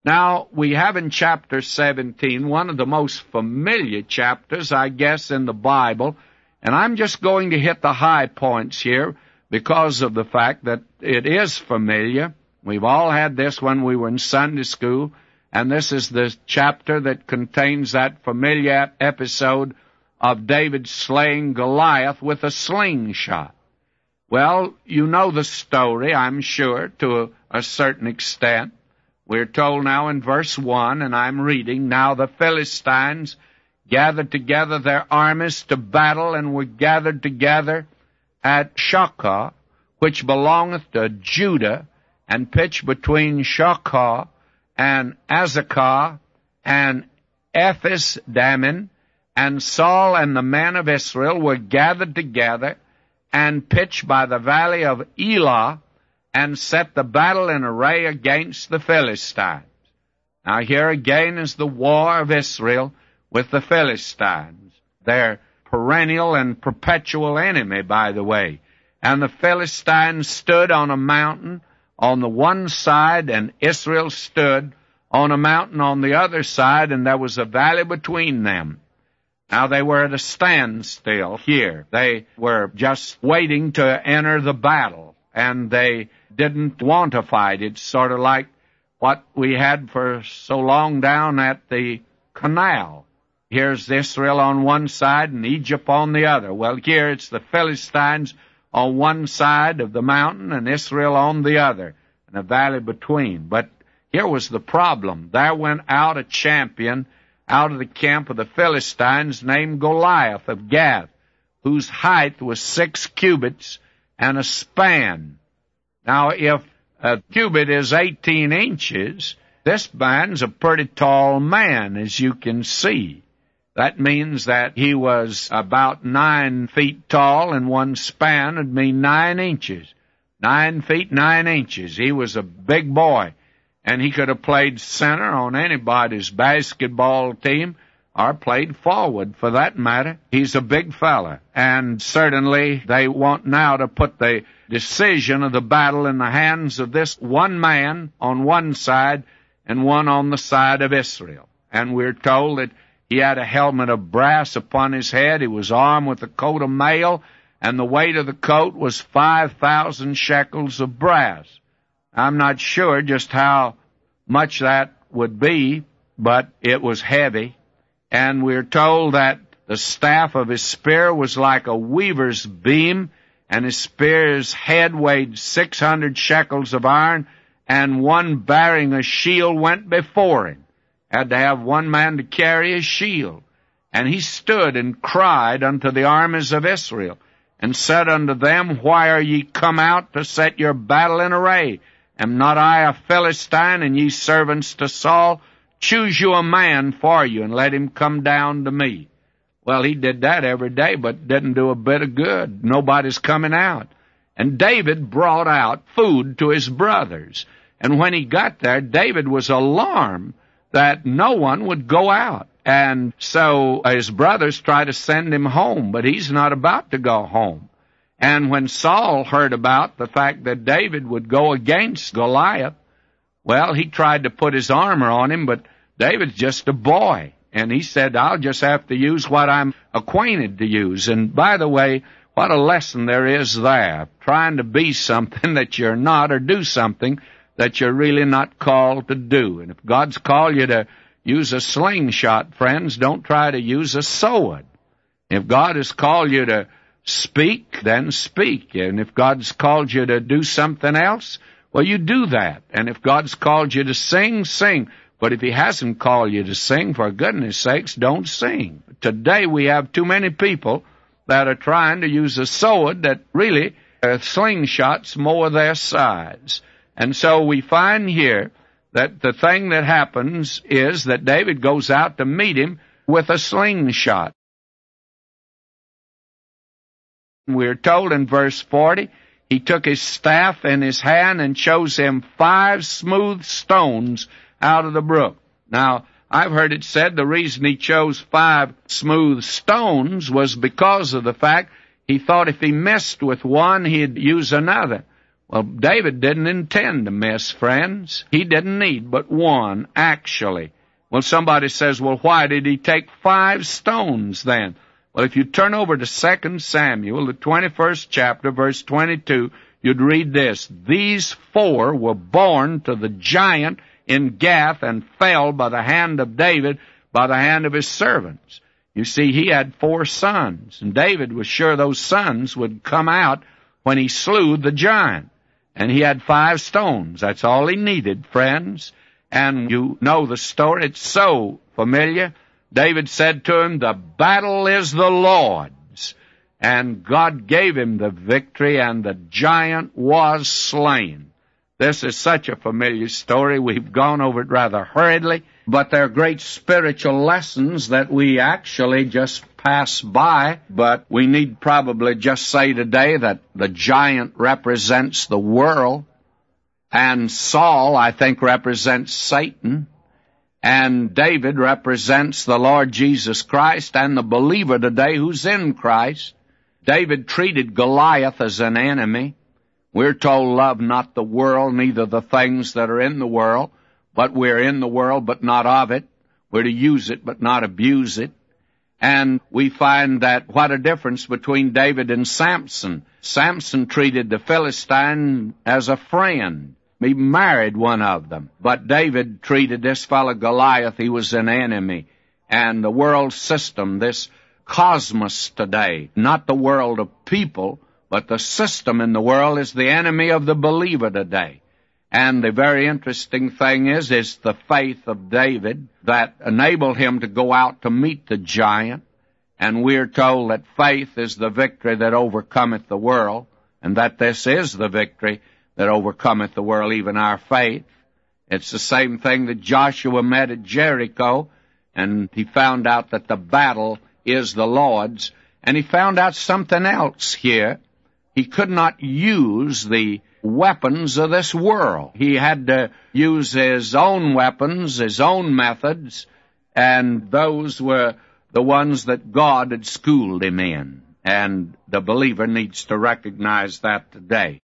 Now, we have in chapter 17 one of the most familiar chapters, I guess, in the Bible, and I'm just going to hit the high points here because of the fact that it is familiar. We've all had this when we were in Sunday school, and this is the chapter that contains that familiar episode of David slaying Goliath with a slingshot. Well, you know the story, I'm sure, to a certain extent. We're told now in verse 1, and I'm reading, "Now the Philistines gathered together their armies to battle, and were gathered together at Shochoh, which belongeth to Judah, and pitched between Shochoh and Azekah and Ephes-dammim. And Saul and the men of Israel were gathered together, and pitched by the valley of Elah, and set the battle in array against the Philistines." Now here again is the war of Israel with the Philistines, their perennial and perpetual enemy, by the way. And the Philistines stood on a mountain on the one side, and Israel stood on a mountain on the other side, and there was a valley between them. Now, they were at a standstill here. They were just waiting to enter the battle, and they didn't want to fight. It's sort of like what we had for so long down at the canal. Here's Israel on one side and Egypt on the other. Well, here it's the Philistines on one side of the mountain and Israel on the other, and a valley between. But here was the problem. There went out a champion out of the camp of the Philistines named Goliath of Gath, whose height was 6 cubits and a span. Now, if a cubit is 18 inches, this man's a pretty tall man, as you can see. That means that he was about 9 feet tall, and one span would mean 9 inches. 9 feet, 9 inches. He was a big boy. And he could have played center on anybody's basketball team, or played forward, for that matter. He's a big fella. And certainly they want now to put the decision of the battle in the hands of this one man on one side and one on the side of Israel. And we're told that he had a helmet of brass upon his head. He was armed with a coat of mail, and the weight of the coat was 5,000 shekels of brass. I'm not sure just how much that would be, but it was heavy. And we're told that the staff of his spear was like a weaver's beam, and his spear's head weighed 600 shekels of iron, and one bearing a shield went before him. Had to have one man to carry his shield. And he stood and cried unto the armies of Israel, and said unto them, Why are ye come out to set your battle in array? Am not I a Philistine, and ye servants to Saul? Choose you a man for you, and let him come down to me. Well, he did that every day, but didn't do a bit of good. Nobody's coming out. And David brought out food to his brothers. And when he got there, David was alarmed that no one would go out. And so his brothers tried to send him home, but he's not about to go home. And when Saul heard about the fact that David would go against Goliath, well, he tried to put his armor on him, but David's just a boy. And he said, I'll just have to use what I'm acquainted to use. And by the way, what a lesson there is there, trying to be something that you're not, or do something that you're really not called to do. And if God's called you to use a slingshot, friends, don't try to use a sword. If God has called you to speak, then speak. And if God's called you to do something else, well, you do that. And if God's called you to sing, sing. But if He hasn't called you to sing, for goodness sakes, don't sing. Today we have too many people that are trying to use a sword that really, slingshot's more their size. And so we find here that the thing that happens is that David goes out to meet him with a slingshot. We're told in verse 40, he took his staff in his hand and chose him 5 smooth stones out of the brook. Now, I've heard it said the reason he chose 5 smooth stones was because of the fact he thought if he missed with one, he'd use another. Well, David didn't intend to miss, friends. He didn't need but one, actually. Well, somebody says, well, why did he take 5 stones then? Well, if you turn over to 2 Samuel, the 21st chapter, verse 22, you'd read this: These 4 were born to the giant in Gath and fell by the hand of David, by the hand of his servants. You see, he had 4 sons, and David was sure those sons would come out when he slew the giant. And he had 5 stones. That's all he needed, friends. And you know the story. It's so familiar. David said to him, the battle is the Lord's. And God gave him the victory, and the giant was slain. This is such a familiar story. We've gone over it rather hurriedly, but they're great spiritual lessons that we actually just pass by. But we need probably just say today that the giant represents the world, and Saul, I think, represents Satan, and David represents the Lord Jesus Christ and the believer today who's in Christ. David treated Goliath as an enemy. We're told, love not the world, neither the things that are in the world, but we're in the world, but not of it. We're to use it, but not abuse it. And we find that what a difference between David and Samson. Samson treated the Philistine as a friend. He married one of them. But David treated this fellow Goliath, he was an enemy. And the world system, this cosmos today, not the world of people, but the system in the world is the enemy of the believer today. And the very interesting thing is the faith of David that enabled him to go out to meet the giant. And we're told that faith is the victory that overcometh the world, and that this is the victory that overcometh the world, even our faith. It's the same thing that Joshua met at Jericho, and he found out that the battle is the Lord's. And he found out something else here. He could not use the weapons of this world. He had to use his own weapons, his own methods, and those were the ones that God had schooled him in. And the believer needs to recognize that today.